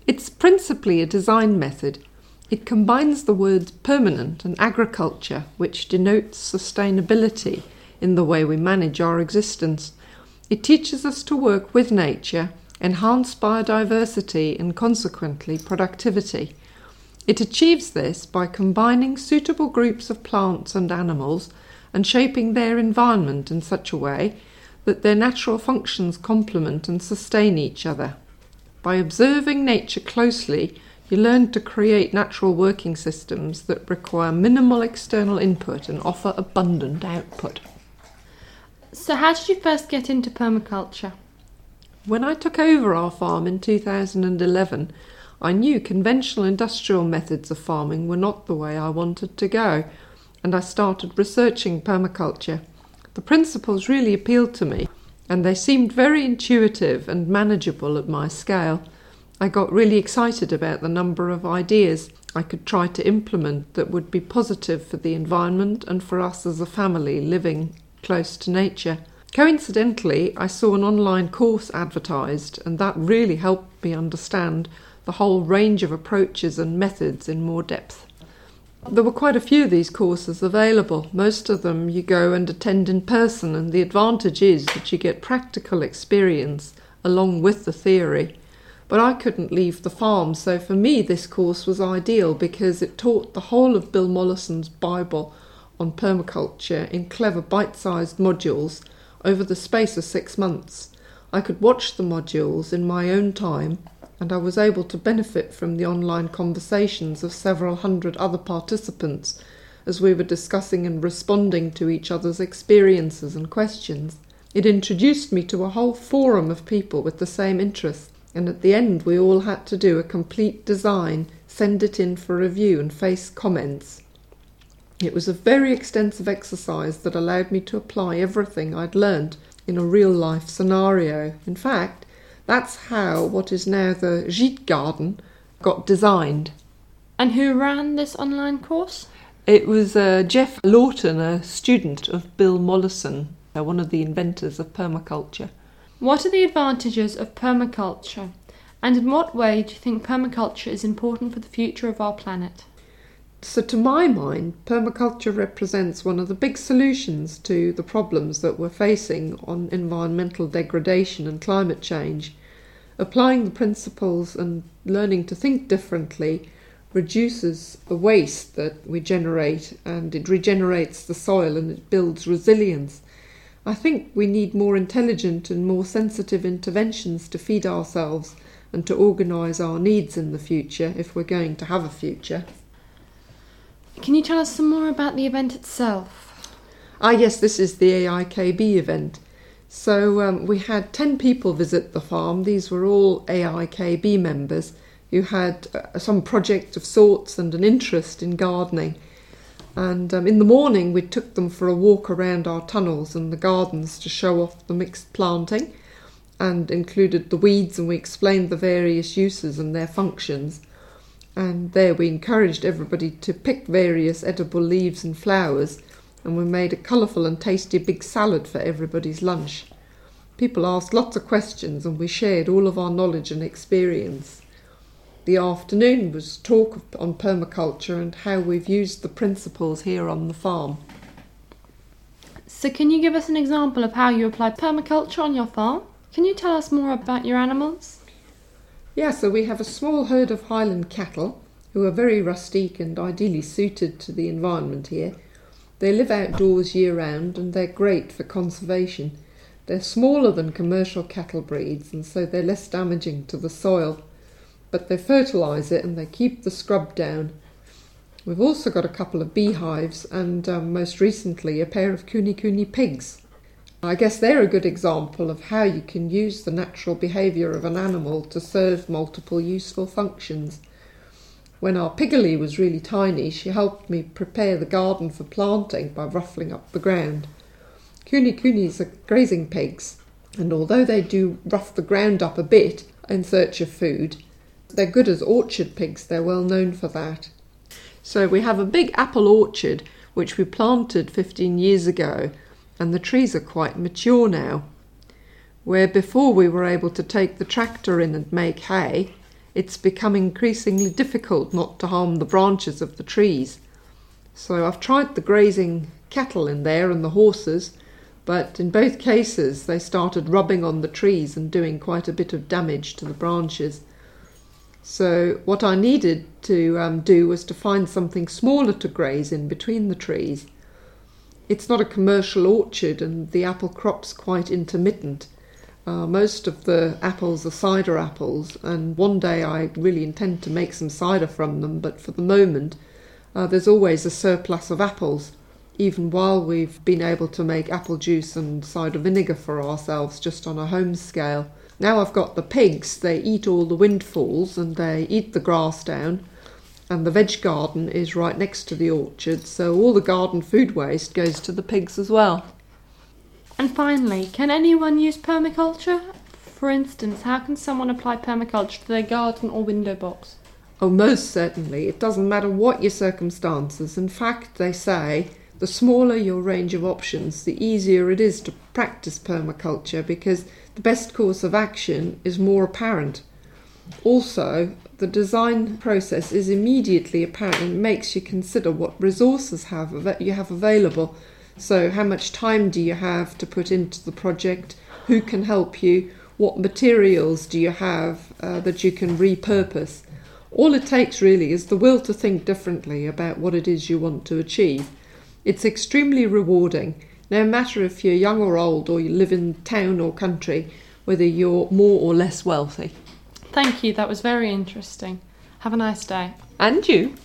It's principally a design method. It combines the words permanent and agriculture, which denotes sustainability in the way we manage our existence. It teaches us to work with nature, enhance biodiversity and consequently productivity. It achieves this by combining suitable groups of plants and animals and shaping their environment in such a way that their natural functions complement and sustain each other. By observing nature closely, you learn to create natural working systems that require minimal external input and offer abundant output. So how did you first get into permaculture? When I took over our farm in 2011, I knew conventional industrial methods of farming were not the way I wanted to go, and I started researching permaculture. The principles really appealed to me, and they seemed very intuitive and manageable at my scale. I got really excited about the number of ideas I could try to implement that would be positive for the environment and for us as a family living close to nature. Coincidentally, I saw an online course advertised, and that really helped me understand the whole range of approaches and methods in more depth. There were quite a few of these courses available. Most of them you go and attend in person, and the advantage is that you get practical experience along with the theory. But I couldn't leave the farm, so for me this course was ideal because it taught the whole of Bill Mollison's Bible on permaculture in clever bite-sized modules over the space of 6 months. I could watch the modules in my own time, and I was able to benefit from the online conversations of several hundred other participants as we were discussing and responding to each other's experiences and questions. It introduced me to a whole forum of people with the same interests, and at the end we all had to do a complete design, send it in for review and face comments. It was a very extensive exercise that allowed me to apply everything I'd learned in a real-life scenario. In fact, that's how what is now the Gîte Garden got designed. And who ran this online course? It was Jeff Lawton, a student of Bill Mollison, one of the inventors of permaculture. What are the advantages of permaculture, and in what way do you think permaculture is important for the future of our planet? So to my mind, permaculture represents one of the big solutions to the problems that we're facing on environmental degradation and climate change. Applying the principles and learning to think differently reduces the waste that we generate, and it regenerates the soil and it builds resilience. I think we need more intelligent and more sensitive interventions to feed ourselves and to organise our needs in the future if we're going to have a future. Can you tell us some more about the event itself? Yes, this is the AIKB event. So we had 10 people visit the farm. These were all AIKB members who had some project of sorts and an interest in gardening. And in the morning we took them for a walk around our tunnels and the gardens to show off the mixed planting and included the weeds, and we explained the various uses and their functions. And there we encouraged everybody to pick various edible leaves and flowers, and we made a colourful and tasty big salad for everybody's lunch. People asked lots of questions and we shared all of our knowledge and experience. The afternoon was talk on permaculture and how we've used the principles here on the farm. So can you give us an example of how you apply permaculture on your farm? Can you tell us more about your animals? Yeah, so we have a small herd of Highland cattle who are very rustic and ideally suited to the environment here. They live outdoors year-round and they're great for conservation. They're smaller than commercial cattle breeds and so they're less damaging to the soil. But they fertilise it and they keep the scrub down. We've also got a couple of beehives and most recently a pair of kune pigs. I guess they're a good example of how you can use the natural behaviour of an animal to serve multiple useful functions. When our Piggly was really tiny, she helped me prepare the garden for planting by ruffling up the ground. Kunis are grazing pigs, and although they do rough the ground up a bit in search of food, they're good as orchard pigs. They're well known for that. So we have a big apple orchard which we planted 15 years ago, and the trees are quite mature now. Where before we were able to take the tractor in and make hay, it's become increasingly difficult not to harm the branches of the trees. So I've tried the grazing cattle in there and the horses, but in both cases they started rubbing on the trees and doing quite a bit of damage to the branches. So what I needed to do was to find something smaller to graze in between the trees. It's not a commercial orchard and the apple crop's quite intermittent. Most of the apples are cider apples, and one day I really intend to make some cider from them, but for the moment there's always a surplus of apples, even while we've been able to make apple juice and cider vinegar for ourselves just on a home scale. Now I've got the pigs, they eat all the windfalls and they eat the grass down, and the veg garden is right next to the orchard, so all the garden food waste goes to the pigs as well. And finally, can anyone use permaculture? For instance, how can someone apply permaculture to their garden or window box? Oh, most certainly. It doesn't matter what your circumstances. In fact, they say the smaller your range of options, the easier it is to practice permaculture, because the best course of action is more apparent. Also, the design process is immediately apparent and makes you consider what resources you have available. So how much time do you have to put into the project? Who can help you? What materials do you have that you can repurpose? All it takes really is the will to think differently about what it is you want to achieve. It's extremely rewarding, no matter if you're young or old, or you live in town or country, whether you're more or less wealthy. Thank you, that was very interesting. Have a nice day. And you.